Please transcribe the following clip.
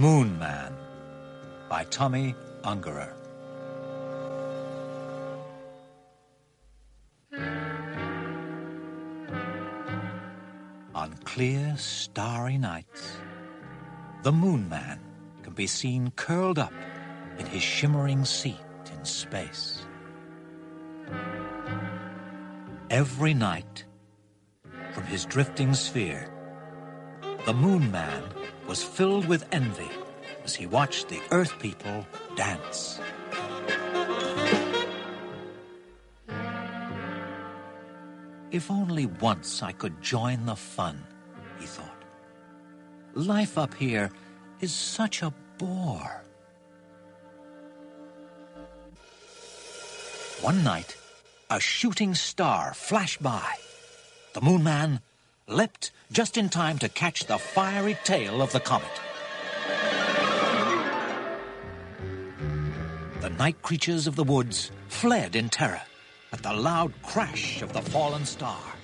Moon Man by Tommy Ungerer. On clear, starry nights, the Moon Man can be seen curled up in his shimmering seat in space. Every night, from his drifting sphere, the Moon Man was filled with envy as he watched the Earth people dance. If only once I could join the fun, he thought. Life up here is such a bore. One night, a shooting star flashed by. The Moon Man leapt just in time to catch the fiery tail of the comet. The night creatures of the woods fled in terror at the loud crash of the fallen star.